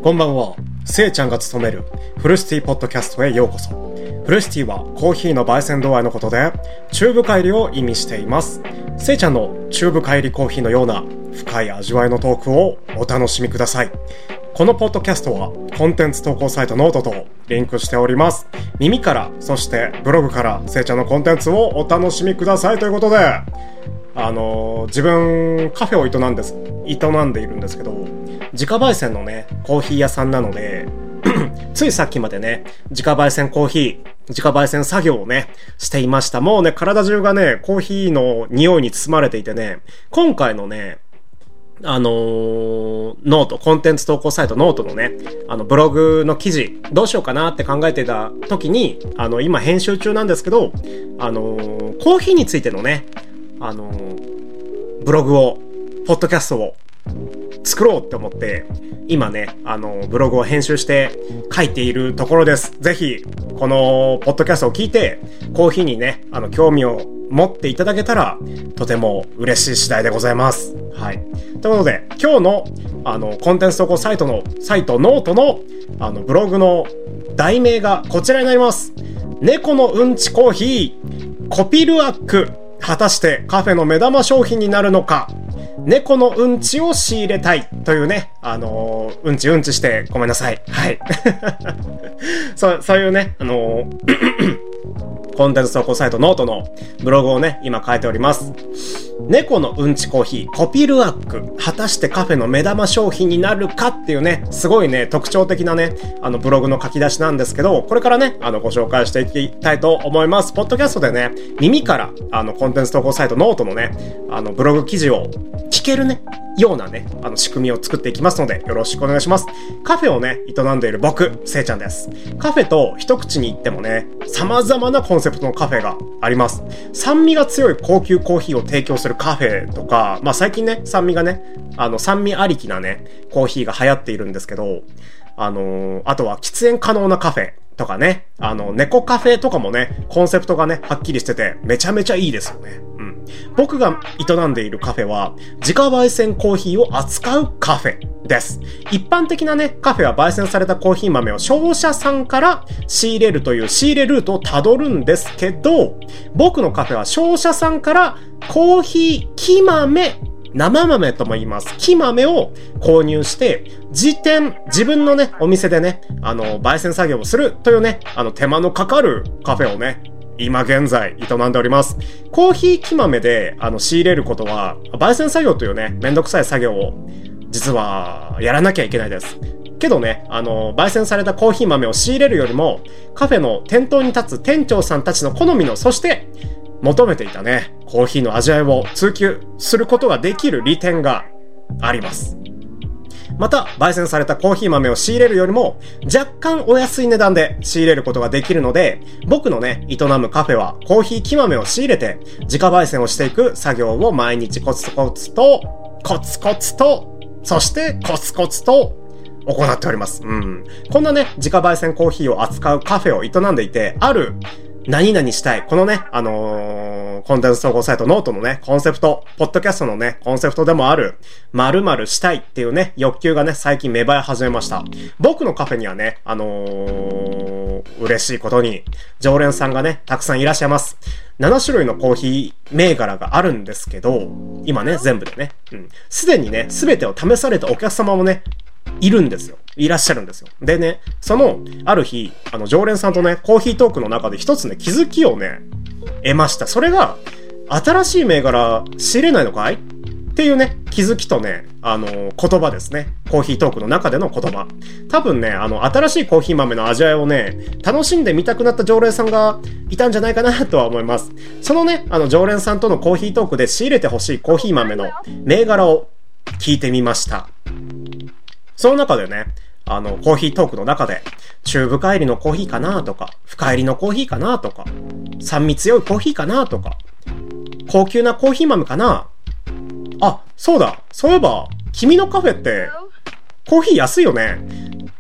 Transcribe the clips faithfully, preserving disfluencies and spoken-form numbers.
こんばんは。せいちゃんが務めるフルシティポッドキャストへようこそ。フルシティはコーヒーの焙煎度合いのことで、中深入りを意味しています。せいちゃんの中深入りコーヒーのような深い味わいのトークをお楽しみください。このポッドキャストはコンテンツ投稿サイトノートとリンクしております。耳から、そしてブログからせいちゃんのコンテンツをお楽しみくださいということで、あのー、自分カフェを営んです、営んでいるんですけど、自家焙煎のね、コーヒー屋さんなので、ついさっきまでね、自家焙煎コーヒー、自家焙煎作業をね、していました。もうね、体中がね、コーヒーの匂いに包まれていてね、今回のね、あのー、ノート、コンテンツ投稿サイトノートのね、あの、ブログの記事、どうしようかなって考えていた時に、あの、今編集中なんですけど、あのー、コーヒーについてのね、あのー、ブログを、ポッドキャストを作ろうって思って、今ね、あのー、ブログを編集して書いているところです。ぜひ、この、ポッドキャストを聞いて、コーヒーにね、あの、興味を持っていただけたら、とても嬉しい次第でございます。はい。ということで、今日の、あの、コンテンツ投稿サイトの、サイトノートの、あの、ブログの題名がこちらになります。猫のうんちコーヒー、コピルアック。果たしてカフェの目玉商品になるのか。猫のうんちを仕入れたいというね、あのー、うんちうんちしてごめんなさい。はい。そう、そういうね、あのー、コンテンツ投稿サイトノートのブログをね、今書いております。猫のうんちコーヒー、コピルアック。果たしてカフェの目玉商品になるかっていうね、すごいね、特徴的なね、あのブログの書き出しなんですけど、これからね、あのご紹介していきたいと思います。ポッドキャストでね、耳から、あのコンテンツ投稿サイトノートのね、あのブログ記事を聞けるね、ようなね、あの仕組みを作っていきますので、よろしくお願いします。カフェをね、営んでいる僕、せいちゃんです。カフェと一口に言ってもね、様々なコンセプトのカフェがあります。酸味が強い高級コーヒーを提供するカフェとか、まあ最近ね、酸味がね、あの酸味ありきなね、コーヒーが流行っているんですけど、あのー、あとは喫煙可能なカフェとかね、あの、猫カフェとかもね、コンセプトがね、はっきりしてて、めちゃめちゃいいですよね。うん。僕が営んでいるカフェは、自家焙煎コーヒーを扱うカフェです。一般的なね、カフェは焙煎されたコーヒー豆を商社さんから仕入れるという仕入れルートをたどるんですけど、僕のカフェは商社さんからコーヒー木豆、生豆とも言います。木豆を購入して、自店、自分のね、お店でね、あの、焙煎作業をするというね、あの、手間のかかるカフェをね、今現在営んでおります。コーヒー木豆で、あの、仕入れることは、焙煎作業というね、めんどくさい作業を、実は、やらなきゃいけないです。けどね、あの、焙煎されたコーヒー豆を仕入れるよりも、カフェの店頭に立つ店長さんたちの好みの、そして、求めていたね、コーヒーの味わいを追求することができる利点があります。また、焙煎されたコーヒー豆を仕入れるよりも、若干お安い値段で仕入れることができるので、僕のね、営むカフェはコーヒー木豆を仕入れて、自家焙煎をしていく作業を毎日コツコツと、コツコツと、そしてコツコツと、行っております。うん。こんなね、自家焙煎コーヒーを扱うカフェを営んでいて、ある、何々したい。このね、あのー、コンテンツ総合サイトノートのね、コンセプト、ポッドキャストのね、コンセプトでもある、〇〇したいっていうね、欲求がね、最近芽生え始めました。僕のカフェにはね、あのー、嬉しいことに、常連さんがね、たくさんいらっしゃいます。なな種類のコーヒー銘柄があるんですけど、今ね、全部でね、うん。すでにね、すべてを試されたお客様もね、いるんですよ。いらっしゃるんですよ。でね、その、ある日、あの、常連さんとね、コーヒートークの中で一つね、気づきをね、得ました。それが、新しい銘柄仕入れないのかいっていうね、気づきとね、あの、言葉ですね。コーヒートークの中での言葉。多分ね、あの、新しいコーヒー豆の味わいをね、楽しんでみたくなった常連さんがいたんじゃないかなとは思います。そのね、あの、常連さんとのコーヒートークで仕入れてほしいコーヒー豆の銘柄を聞いてみました。その中でね、あの、コーヒートークの中で、中深入りのコーヒーかなとか、深入りのコーヒーかなとか、酸味強いコーヒーかなとか、高級なコーヒー豆かな。あ、そうだ。そういえば、君のカフェって、コーヒー安いよね。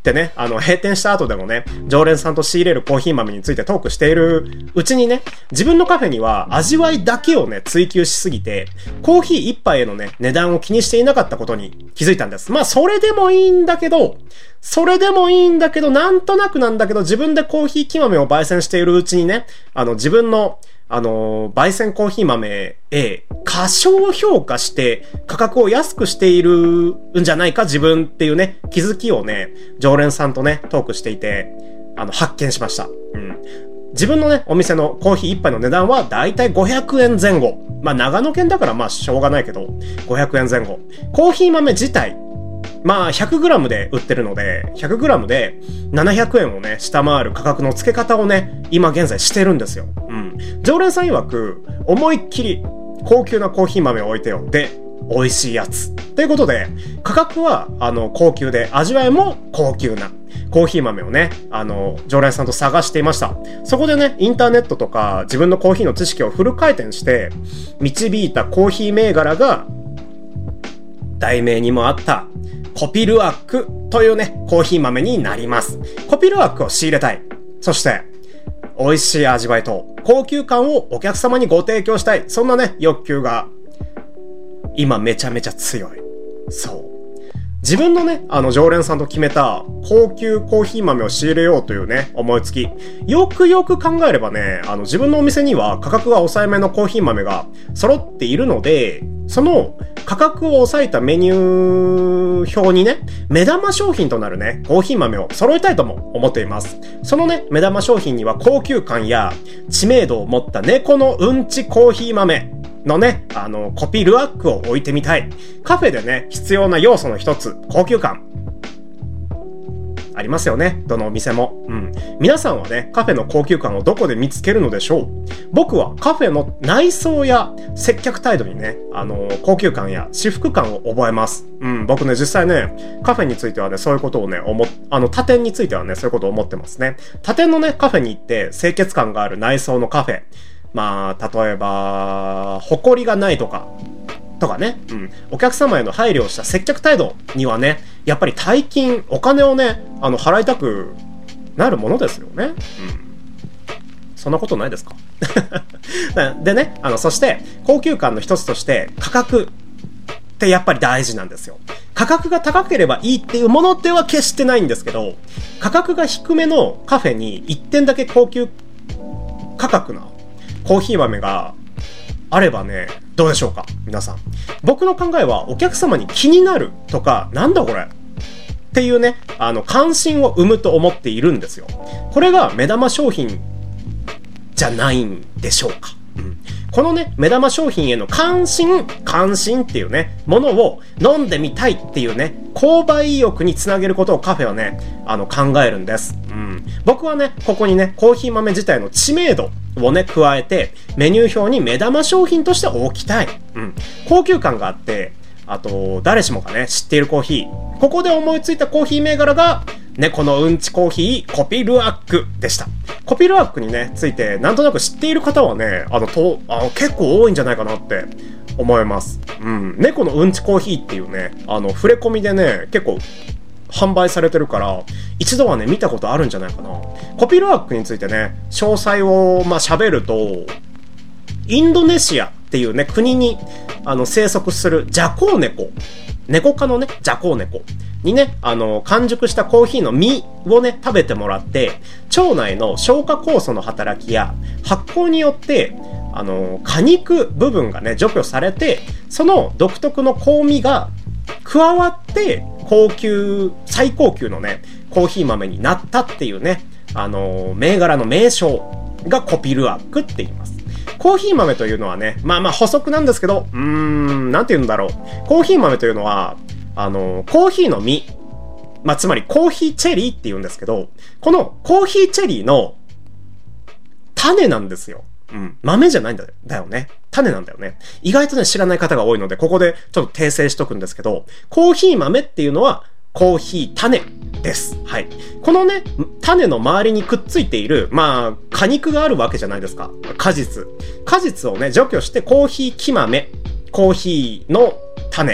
ってね、あの、閉店した後でもね、常連さんと仕入れるコーヒー豆についてトークしているうちにね、自分のカフェには味わいだけをね、追求しすぎて、コーヒー一杯へのね、値段を気にしていなかったことに気づいたんです。まあ、それでもいいんだけど、それでもいいんだけど、なんとなくなんだけど、自分でコーヒー木豆を焙煎しているうちにね、あの、自分の、あの、焙煎コーヒー豆へ過小評価して価格を安くしているんじゃないか自分っていうね、気づきをね、常連さんとね、トークしていて、あの、発見しました。うん。自分のね、お店のコーヒー一杯の値段はだいたいごひゃくえんぜん後。まあ、長野県だからまあ、しょうがないけど、ごひゃくえんぜん後。コーヒー豆自体、まあ ひゃくグラム で売ってるので ひゃくグラム でななひゃくえんをね下回る価格の付け方をね今現在してるんですよ。うん。常連さん曰く思いっきり高級なコーヒー豆を置いてよで美味しいやつということで価格はあの高級で味わいも高級なコーヒー豆をねあの常連さんと探していました。そこでねインターネットとか自分のコーヒーの知識をフル回転して導いたコーヒー銘柄が題名にもあったコピルアックというね、コーヒー豆になります。コピルアックを仕入れたい。そして、美味しい味わいと高級感をお客様にご提供したい。そんなね、欲求が、今めちゃめちゃ強い。そう。自分のね、あの常連さんと決めた高級コーヒー豆を仕入れようというね、思いつき。よくよく考えればね、あの自分のお店には価格が抑えめのコーヒー豆が揃っているので、その価格を抑えたメニュー表にね、目玉商品となるね、コーヒー豆を揃えたいとも思っています。そのね、目玉商品には高級感や知名度を持った猫のうんちコーヒー豆のね、あの、コピルアックを置いてみたい。カフェでね、必要な要素の一つ、高級感。ありますよね。どのお店も。うん。皆さんはね、カフェの高級感をどこで見つけるのでしょう？僕はカフェの内装や接客態度にね、あのー、高級感や至福感を覚えます。うん。僕ね、実際ね、カフェについてはね、そういうことをね、思っ、あの、他店についてはね、そういうことを思ってますね。他店のね、カフェに行って清潔感がある内装のカフェ。まあ、例えば、埃がないとか、とかね、うん。お客様への配慮をした接客態度にはね、やっぱり大金、お金をね、あの、払いたくなるものですよね。うん。そんなことないですかでね、あの、そして、高級感の一つとして、価格ってやっぱり大事なんですよ。価格が高ければいいっていうものでは決してないんですけど、価格が低めのカフェに一点だけ高級価格なコーヒー豆があればね、どうでしょうか皆さん。僕の考えはお客様に気になるとか、なんだこれっていうね、あの、関心を生むと思っているんですよ。これが目玉商品じゃないんでしょうか。うん、このね、目玉商品への関心、関心っていうね、ものを飲んでみたいっていうね、購買意欲につなげることをカフェはね、あの、考えるんです。うん。僕はね、ここにね、コーヒー豆自体の知名度をね、加えて、メニュー表に目玉商品として置きたい。うん。高級感があって、あと、誰しもがね、知っているコーヒー。ここで思いついたコーヒー銘柄が、猫のうんちコーヒー、コピルアックでした。コピルアックにね、ついて、なんとなく知っている方はね、あの、と、あの、結構多いんじゃないかなって思います。うん。猫のうんちコーヒーっていうね、あの、触れ込みでね、結構、販売されてるから、一度はね、見たことあるんじゃないかな。コピルアックについてね、詳細を、まあ、喋ると、インドネシアっていうね、国に、あの、生息するジャコウネコ。猫科のね、ジャコウネコにね、あの、完熟したコーヒーの実をね、食べてもらって、腸内の消化酵素の働きや発酵によって、あの、果肉部分がね、除去されて、その独特の香味が加わって、高級、最高級のね、コーヒー豆になったっていうね、あの、銘柄の名称がコピルアックって言います。コーヒー豆というのはね、まあまあ補足なんですけど、うーん、なんて言うんだろう。コーヒー豆というのは、あの、コーヒーの実、まあつまりコーヒーチェリーって言うんですけど、このコーヒーチェリーの種なんですよ。うん。豆じゃないんだよ、だよね。種なんだよね。意外とね、知らない方が多いので、ここでちょっと訂正しとくんですけど、コーヒー豆っていうのは、コーヒー種です。はい。このね、種の周りにくっついている、まあ、果肉があるわけじゃないですか。果実。果実をね、除去してコーヒー木豆、コーヒーの種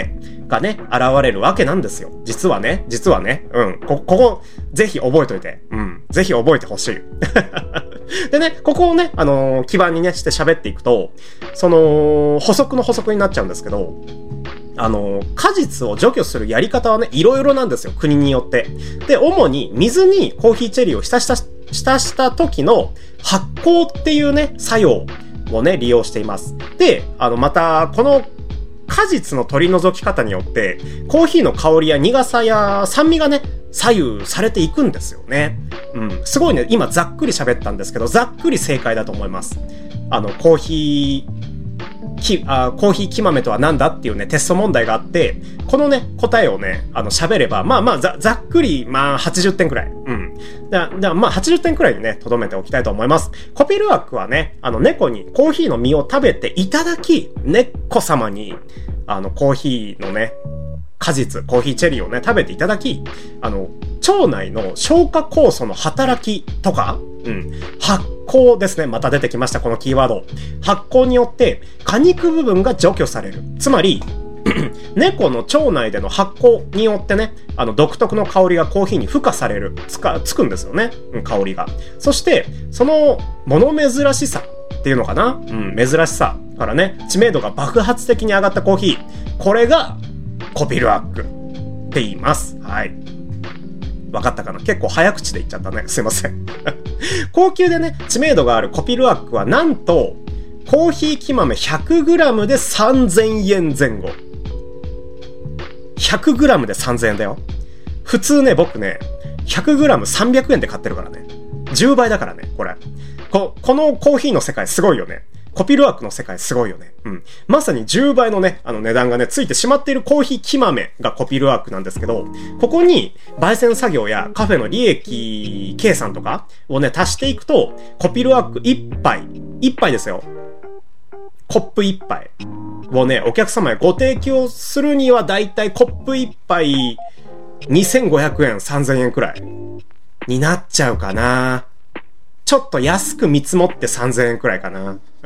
がね、現れるわけなんですよ。実はね、実はね、うん。こ、ここ、ぜひ覚えといて。うん。ぜひ覚えてほしい。でね、ここをね、あのー、基盤にね、して喋っていくと、その、補足の補足になっちゃうんですけど、あのー、果実を除去するやり方はね、いろいろなんですよ。国によって。で、主に水にコーヒーチェリーを浸した、浸した時の発酵っていうね、作用をね、利用しています。で、あの、また、この果実の取り除き方によって、コーヒーの香りや苦さや酸味がね、左右されていくんですよね。うん。すごいね、今ざっくり喋ったんですけど、ざっくり正解だと思います。あの、コーヒー、き、あ、コーヒー木豆とは何だっていうね、テスト問題があって、このね、答えをね、あの、喋れば、まあまあ、ざ、ざっくり、まあ、はちじゅってんくらい。うん。だ、だ、まあ、はちじゅってんくらいにね、留めておきたいと思います。コピルワックはね、あの、猫にコーヒーの実を食べていただき、猫様に、あの、コーヒーのね、果実、コーヒーチェリーをね、食べていただき、あの、腸内の消化酵素の働きとか、うん、発酵ですね。また出てきました、このキーワード。発酵によって、果肉部分が除去される。つまり、猫の腸内での発酵によってね、あの、独特の香りがコーヒーに付加される。つか、つくんですよね。うん、香りが。そして、その、物珍しさっていうのかな、うん、珍しさからね、知名度が爆発的に上がったコーヒー。これが、コピルワックって言います。はい。わかったかな？結構早口で言っちゃったね。すいません。高級でね、知名度があるコピルワックはなんと、コーヒー木豆 ひゃくグラム でさんぜんえんぜん後。ひゃくグラム でさんぜんえんだよ。普通ね、僕ね、ひゃくグラム さんびゃくえんで買ってるからね。じゅうばいだからね、これ。こ、このコーヒーの世界すごいよね。コピルワックの世界すごいよね。うん。まさにじゅうばいのね、あの値段がね、ついてしまっているコーヒー木豆がコピルワークなんですけど、ここに、焙煎作業やカフェの利益計算とかをね、足していくと、コピルワークいっぱい、いっぱいですよ。コップいっぱいをね、お客様へご提供するにはだいたいコップいっぱいにせんごひゃくえん、さんぜんえんくらいになっちゃうかな。ちょっと安く見積もってさんぜんえんくらいかな。うん。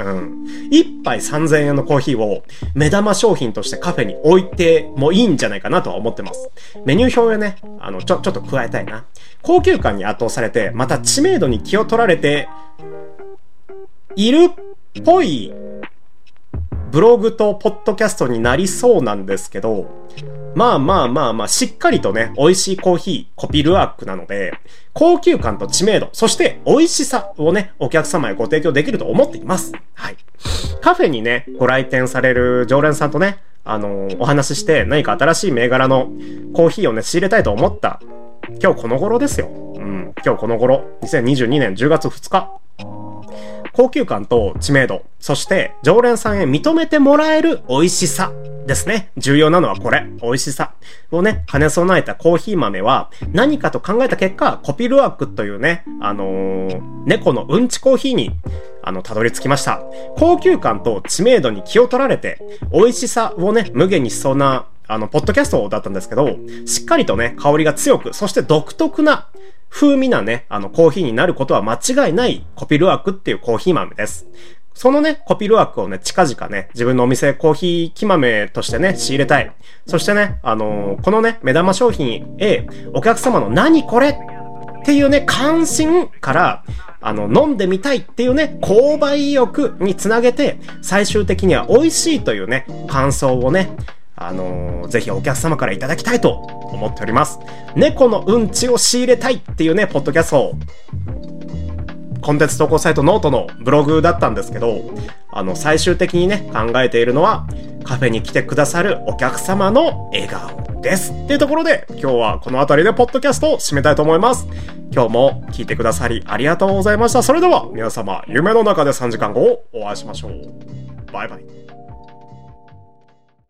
一杯さんぜんえんのコーヒーを目玉商品としてカフェに置いてもいいんじゃないかなとは思ってます。メニュー表へね、あの、ちょ、ちょっと加えたいな。高級感に圧倒されて、また知名度に気を取られているっぽいブログとポッドキャストになりそうなんですけど、まあまあまあまあ、しっかりとね、美味しいコーヒー、コピルワックなので、高級感と知名度、そして美味しさをね、お客様へご提供できると思っています。はい。カフェにね、ご来店される常連さんとね、あのー、お話しして何か新しい銘柄のコーヒーをね、仕入れたいと思った。今日この頃ですよ。うん。今日この頃。にせんにじゅうにねんじゅうがつふつか。高級感と知名度、そして常連さんへ認めてもらえる美味しさですね。重要なのはこれ、美味しさをね、兼ね備えたコーヒー豆は何かと考えた結果、コピルワックというね、あのー、猫のうんちコーヒーにあの、たどり着きました。高級感と知名度に気を取られて、美味しさをね、無限にしそうな、あの、ポッドキャストだったんですけど、しっかりとね、香りが強く、そして独特な風味なね、あの、コーヒーになることは間違いないコピルワークっていうコーヒー豆です。そのね、コピルワークをね、近々ね、自分のお店コーヒー木豆としてね、仕入れたい。そしてね、あのー、このね、目玉商品へ、お客様の何これっていうね、関心から、あの、飲んでみたいっていうね、購買意欲につなげて、最終的には美味しいというね、感想をね、あのー、ぜひお客様からいただきたいと思っております。猫のうんちを仕入れたいっていうね、ポッドキャストを、コンテンツ投稿サイトノートのブログだったんですけど、あの、最終的にね、考えているのは、カフェに来てくださるお客様の笑顔です。っていうところで、今日はこの辺りでポッドキャストを締めたいと思います。今日も聞いてくださりありがとうございました。それでは、皆様、夢の中でさんじかんごをお会いしましょう。バイバイ。